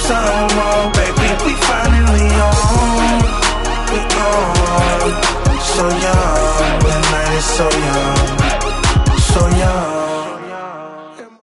something more, baby. We finally on. We on. So young, the night is so young.